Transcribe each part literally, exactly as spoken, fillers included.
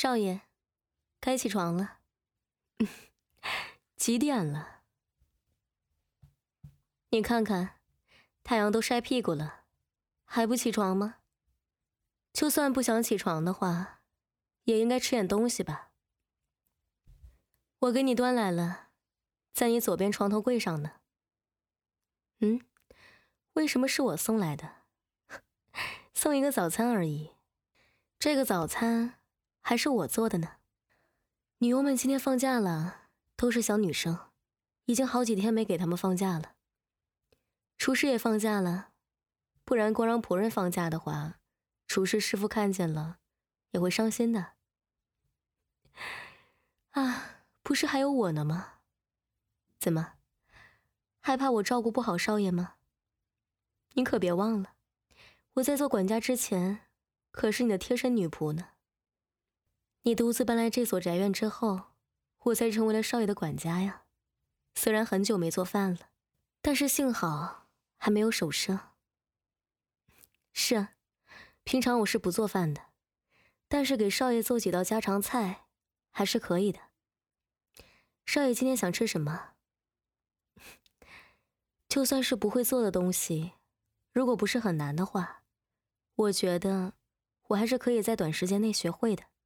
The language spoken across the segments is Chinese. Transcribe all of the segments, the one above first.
少爷，该起床了。几点了？你看看，太阳都晒屁股了，还不起床吗？就算不想起床的话，也应该吃点东西吧。我给你端来了，在你左边床头柜上呢。嗯，为什么是我送来的？送一个早餐而已，这个早餐还是我做的呢。女佣们今天放假了，都是小女生，已经好几天没给她们放假了。厨师也放假了，不然光让仆人放假的话，厨师师傅看见了也会伤心的。啊，不是还有我呢吗？怎么，害怕我照顾不好少爷吗？你可别忘了，我在做管家之前可是你的贴身女仆呢。你独自搬来这所宅院之后，我才成为了少爷的管家呀。虽然很久没做饭了，但是幸好还没有手生。是啊，平常我是不做饭的，但是给少爷做几道家常菜还是可以的。少爷今天想吃什么？就算是不会做的东西，如果不是很难的话，我觉得我还是可以在短时间内学会的。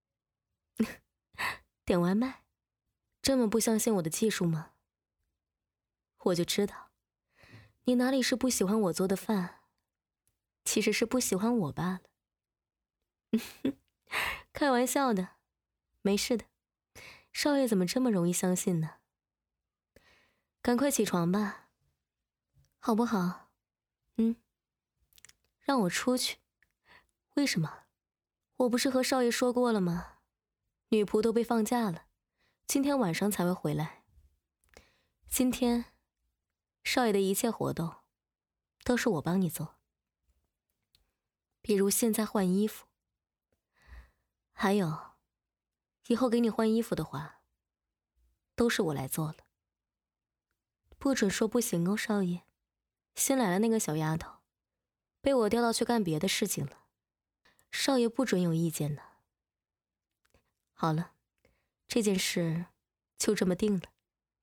点外卖？这么不相信我的技术吗？我就知道，你哪里是不喜欢我做的饭，其实是不喜欢我罢了。开玩笑的，没事的。少爷怎么这么容易相信呢？赶快起床吧，好不好？嗯，让我出去。为什么？我不是和少爷说过了吗？女仆都被放假了，今天晚上才会回来。今天少爷的一切活动都是我帮你做，比如现在换衣服，还有以后给你换衣服的话，都是我来做了。不准说不行哦，少爷。新来的那个小丫头被我调到去干别的事情了，少爷不准有意见呢。好了，这件事就这么定了。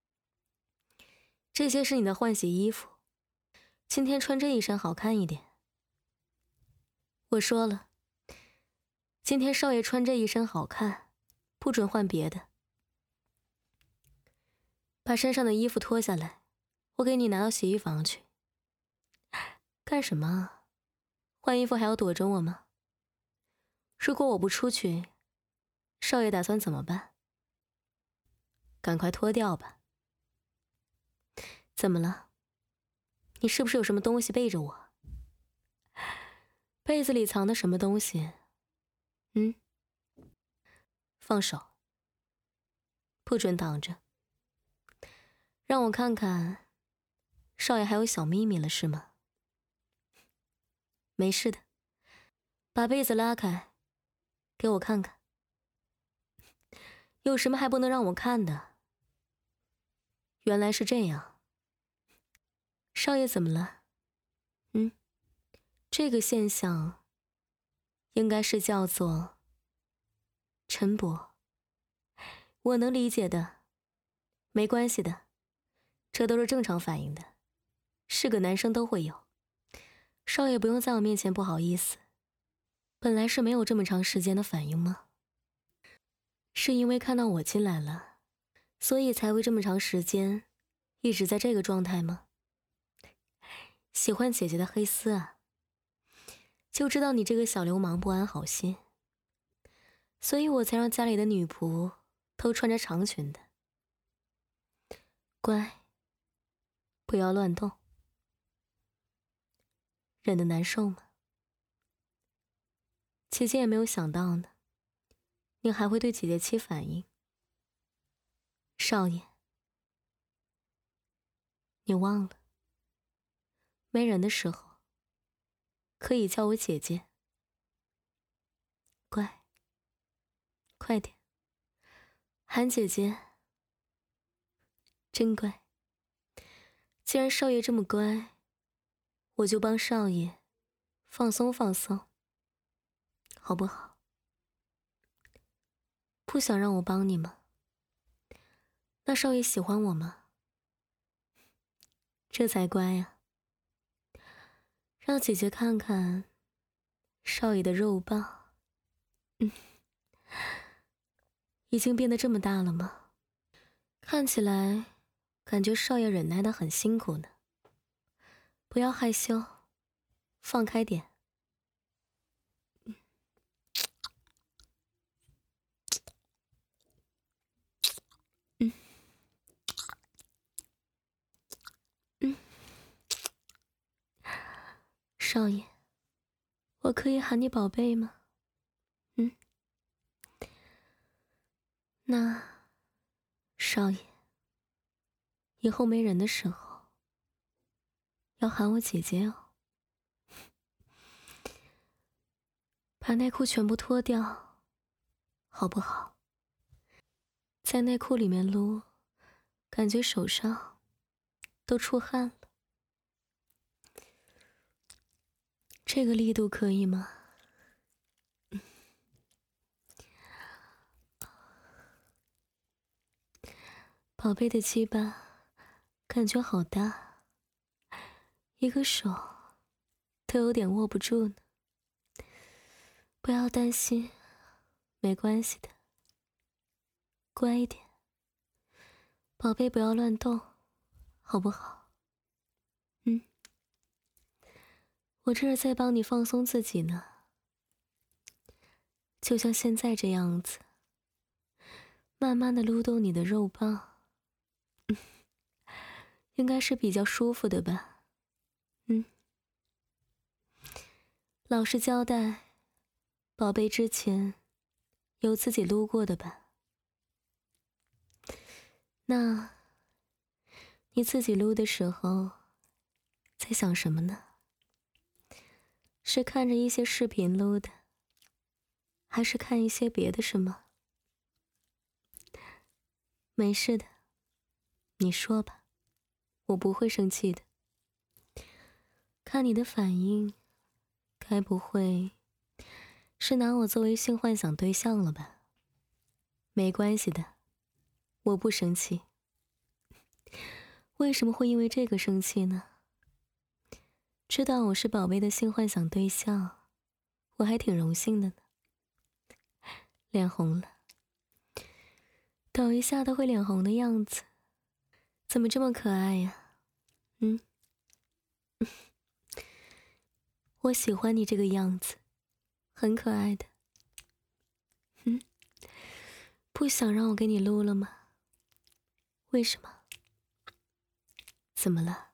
这些是你的换洗衣服，今天穿这一身好看一点。我说了，今天少爷穿这一身好看，不准换别的。把身上的衣服脱下来，我给你拿到洗衣房去。干什么？换衣服还要躲着我吗？如果我不出去，少爷打算怎么办？赶快脱掉吧。怎么了？你是不是有什么东西背着我？被子里藏的什么东西？嗯？放手，不准挡着。让我看看，少爷还有小秘密了是吗？没事的，把被子拉开，给我看看。有什么还不能让我看的？原来是这样。少爷怎么了？嗯，这个现象应该是叫做晨勃。我能理解的，没关系的，这都是正常反应的，是个男生都会有。少爷不用在我面前不好意思，本来是没有这么长时间的反应吗？是因为看到我进来了，所以才会这么长时间一直在这个状态吗？喜欢姐姐的黑丝啊，就知道你这个小流氓不安好心，所以我才让家里的女仆都穿着长裙的。乖，不要乱动。忍得难受吗？姐姐也没有想到呢，你还会对姐姐起反应。少爷，你忘了，没人的时候可以叫我姐姐。乖，快点，喊姐姐。真乖。既然少爷这么乖，我就帮少爷放松放松，好不好？ 不想让我帮你吗？那少爷喜欢我吗？这才乖呀。让姐姐看看少爷的肉棒。嗯，已经变得这么大了吗？看起来感觉少爷忍耐得很辛苦呢。不要害羞，放开点。嗯嗯，少爷，我可以喊你宝贝吗？嗯，那少爷，以后没人的时候要喊我姐姐哦。把内裤全部脱掉，好不好？在内裤里面撸，感觉手上都出汗了。这个力度可以吗？宝贝的鸡巴感觉好大，一个手都有点握不住呢。不要担心，没关系的，乖一点。宝贝不要乱动，好不好？嗯，我这是在帮你放松自己呢，就像现在这样子，慢慢的撸动你的肉棒，嗯，应该是比较舒服的吧？嗯，老实交代，宝贝之前有自己撸过的吧？那你自己撸的时候在想什么呢？是看着一些视频撸的，还是看一些别的什么？没事的，你说吧，我不会生气的。看你的反应，该不会是拿我作为性幻想对象了吧？没关系的，我不生气。为什么会因为这个生气呢？知道我是宝贝的性幻想对象，我还挺荣幸的呢。脸红了，抖一下都会脸红的样子，怎么这么可爱呀？嗯，我喜欢你这个样子，很可爱的。嗯，不想让我给你撸了吗？为什么？怎么了？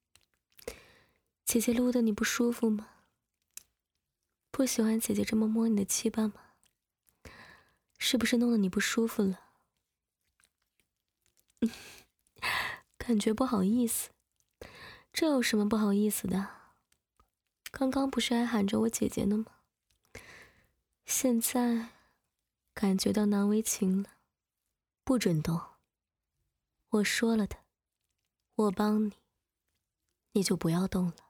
姐姐撸的你不舒服吗？不喜欢姐姐这么摸你的鸡巴吗？是不是弄得你不舒服了？嗯，感觉不好意思，这有什么不好意思的？刚刚不是还喊着我姐姐呢吗？现在感觉到难为情了，不准动。我说了的，我帮你，你就不要动了。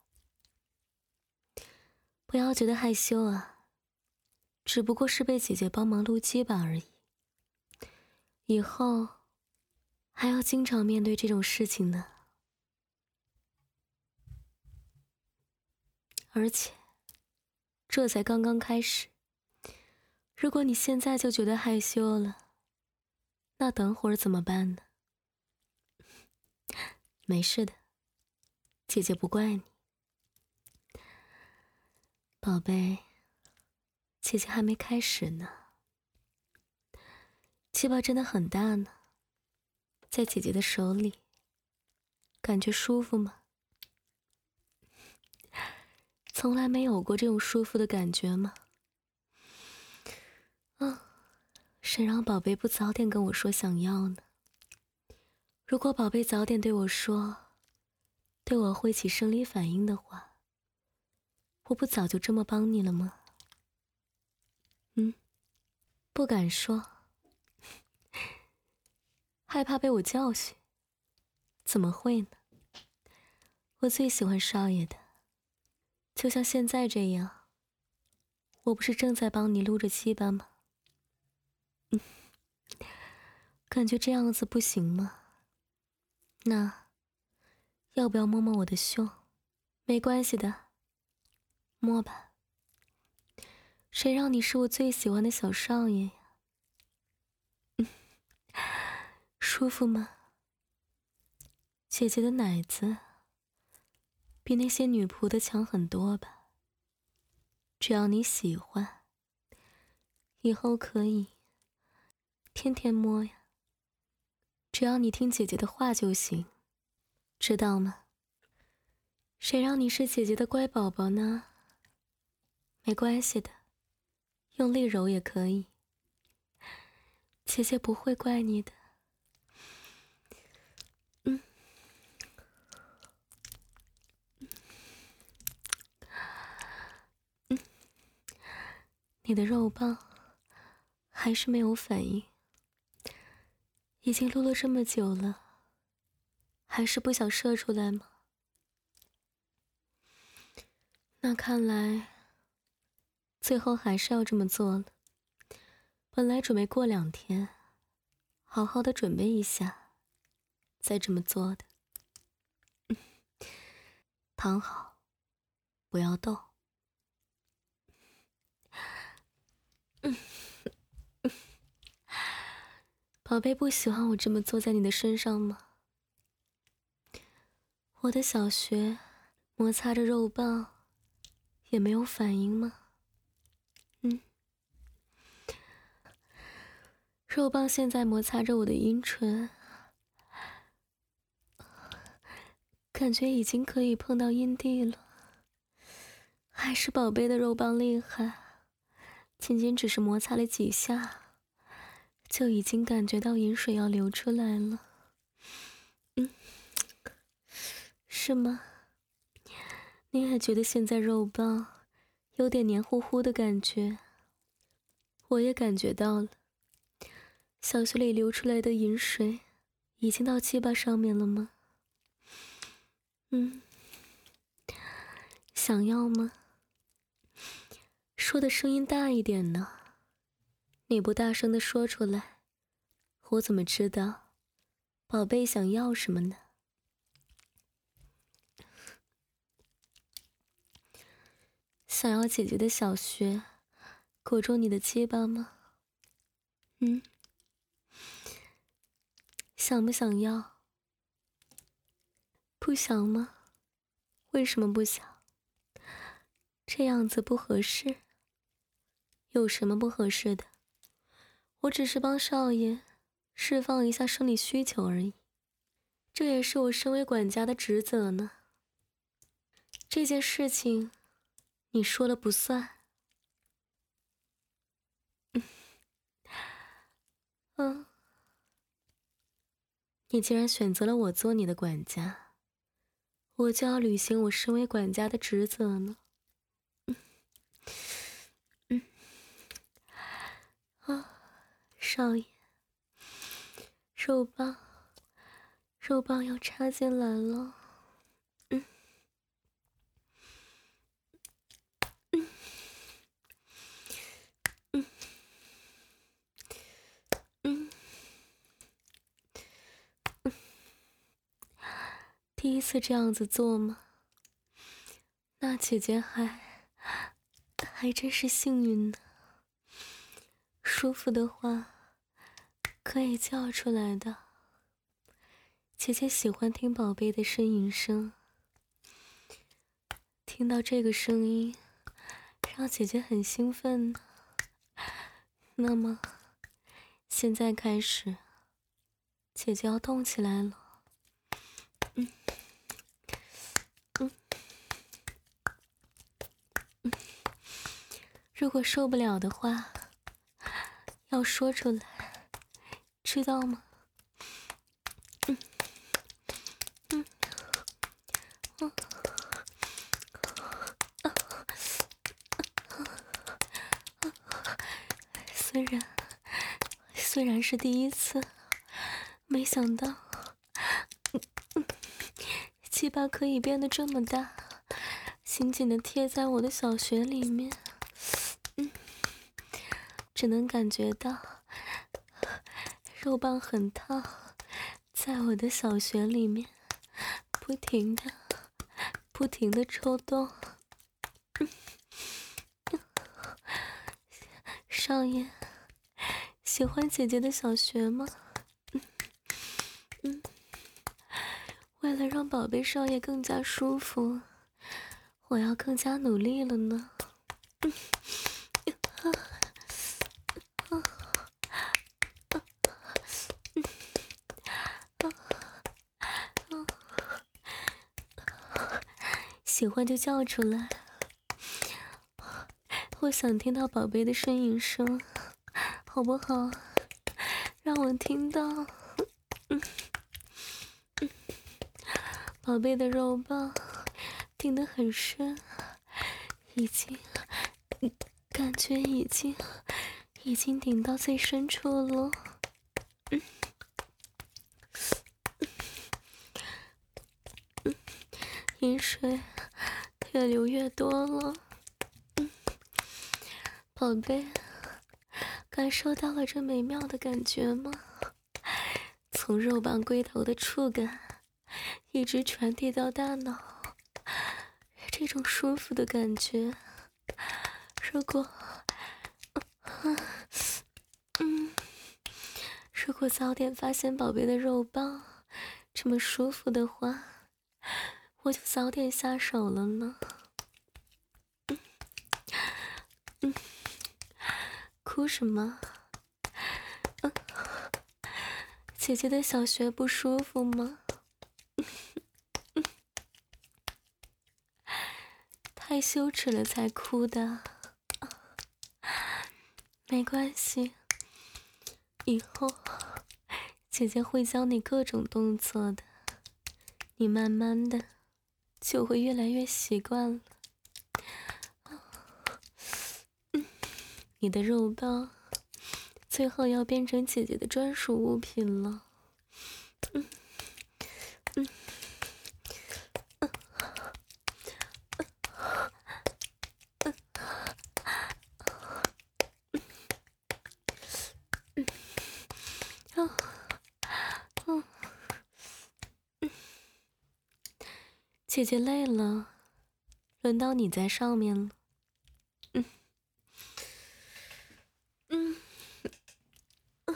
不要觉得害羞啊，只不过是被姐姐帮忙撸鸡巴而已。以后还要经常面对这种事情呢。而且这才刚刚开始，如果你现在就觉得害羞了，那等会儿怎么办呢？没事的，姐姐不怪你。宝贝，姐姐还没开始呢。鸡巴真的很大呢，在姐姐的手里，感觉舒服吗？从来没有过这种舒服的感觉吗？啊，谁让宝贝不早点跟我说想要呢？如果宝贝早点对我说，对我会起生理反应的话，我不早就这么帮你了吗？嗯，不敢说，害怕被我教训。怎么会呢？我最喜欢少爷的，就像现在这样，我不是正在帮你撸着鸡巴吗？嗯， 感觉这样子不行吗？那要不要摸摸我的胸？没关系的，摸吧。谁让你是我最喜欢的小少爷呀？嗯，舒服吗？姐姐的奶子比那些女仆的强很多吧？只要你喜欢，以后可以天天摸呀。只要你听姐姐的话就行，知道吗？谁让你是姐姐的乖宝宝呢？没关系的，用力揉也可以，姐姐不会怪你的。嗯，嗯，你的肉棒还是没有反应，已经撸了这么久了，还是不想射出来吗？那看来最后还是要这么做了。本来准备过两天好好的准备一下再这么做的。嗯，躺好，不要动。嗯，宝贝不喜欢我这么坐在你的身上吗？我的小穴摩擦着肉棒也没有反应吗？嗯，肉棒现在摩擦着我的阴唇，感觉已经可以碰到阴蒂了。还是宝贝的肉棒厉害，仅仅只是摩擦了几下就已经感觉到饮水要流出来了。嗯，是吗？你也觉得现在肉棒有点黏糊糊的感觉？我也感觉到了，小穴里流出来的饮水已经到鸡巴上面了吗？嗯，想要吗？说的声音大一点呢，你不大声的说出来，我怎么知道宝贝想要什么呢？想要姐姐的小穴裹住你的鸡巴吗？嗯，想不想要？不想吗？为什么不想？这样子不合适。有什么不合适的？我只是帮少爷释放一下生理需求而已，这也是我身为管家的职责呢。这件事情你说了不算。嗯，嗯，你既然选择了我做你的管家，我就要履行我身为管家的职责呢。嗯，嗯，啊，少爷，肉棒，肉棒要插进来了。嗯，嗯，嗯，嗯，嗯，第一次这样子做吗？那姐姐还还真是幸运呢。舒服的话可以叫出来的。姐姐喜欢听宝贝的呻吟声，听到这个声音让姐姐很兴奋呢。那么现在开始，姐姐要动起来了。嗯，嗯，嗯，如果受不了的话要说出来，知道吗？嗯，嗯，嗯，啊，虽然虽然是第一次，没想到鸡巴可以变得这么大，紧紧地贴在我的小穴里面。嗯，只能感觉到肉棒很烫，在我的小穴里面不停的不停的抽动。少爷喜欢姐姐的小穴吗？嗯嗯，为了让宝贝少爷更加舒服，我要更加努力了呢。嗯啊啊啊啊啊！喜欢就叫出来，我想听到宝贝的呻吟声，好不好？让我听到。嗯嗯，宝贝的肉棒顶得很深，已经感觉已经已经顶到最深处了。嗯嗯，饮水越流越多了。嗯，宝贝，感受到了这美妙的感觉吗？从肉棒龟头的触感一直传递到大脑，这种舒服的感觉，如果嗯嗯，如果早点发现宝贝的肉棒这么舒服的话，我就早点下手了呢。嗯嗯，哭什么？嗯，姐姐的小穴不舒服吗？嗯，太羞耻了才哭的。没关系，以后姐姐会教你各种动作的，你慢慢的就会越来越习惯了。嗯，你的肉棒最后要变成姐姐的专属物品了。嗯嗯嗯嗯嗯嗯嗯嗯，姐姐累了，轮到你在上面了。嗯嗯嗯，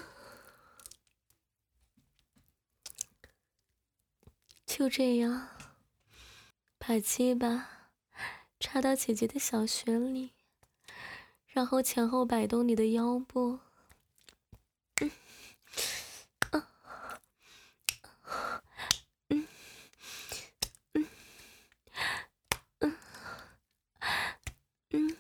就这样，把鸡巴插到姐姐的小穴里，然后前后摆动你的腰部。嗯啊嗯嗯嗯嗯，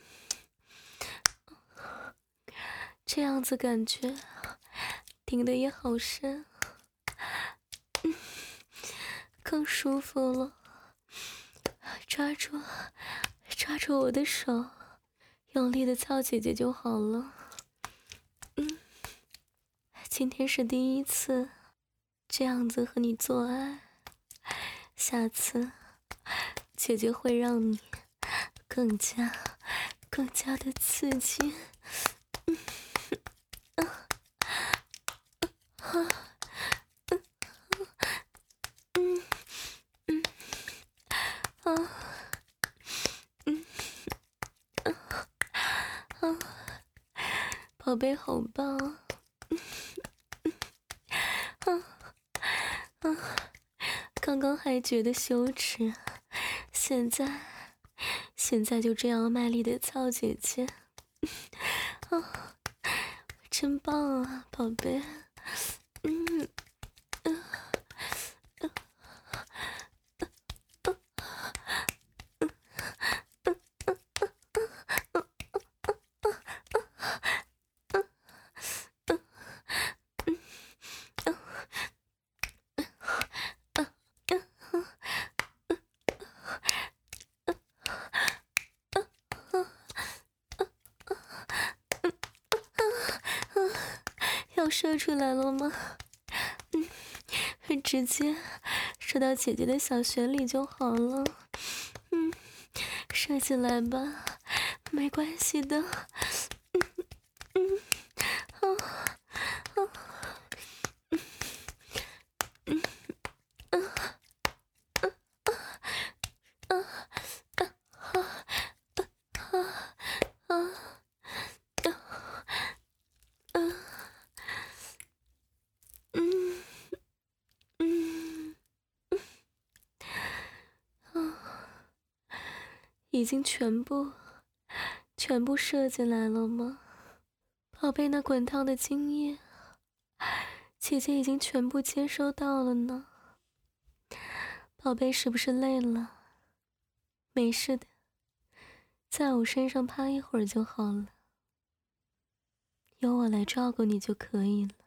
这样子感觉顶得也好深，嗯，更舒服了。抓住抓住我的手，用力的操姐姐就好了。嗯，今天是第一次这样子和你做爱，下次姐姐会让你更加更加的刺激。嗯啊啊嗯嗯嗯啊嗯啊啊，宝贝好棒！嗯嗯啊啊，刚刚还觉得羞耻，现在现在就这样卖力的操姐姐，啊，真棒啊，宝贝！嗯嗯嗯嗯嗯嗯要射出来了吗？嗯，直接射到姐姐的小穴里就好了。嗯，射进来吧，没关系的。嗯嗯啊啊已经全部全部射进来了吗？宝贝，那滚烫的精液，姐姐已经全部接收到了呢。宝贝，是不是累了？没事的，在我身上趴一会儿就好了，由我来照顾你就可以了。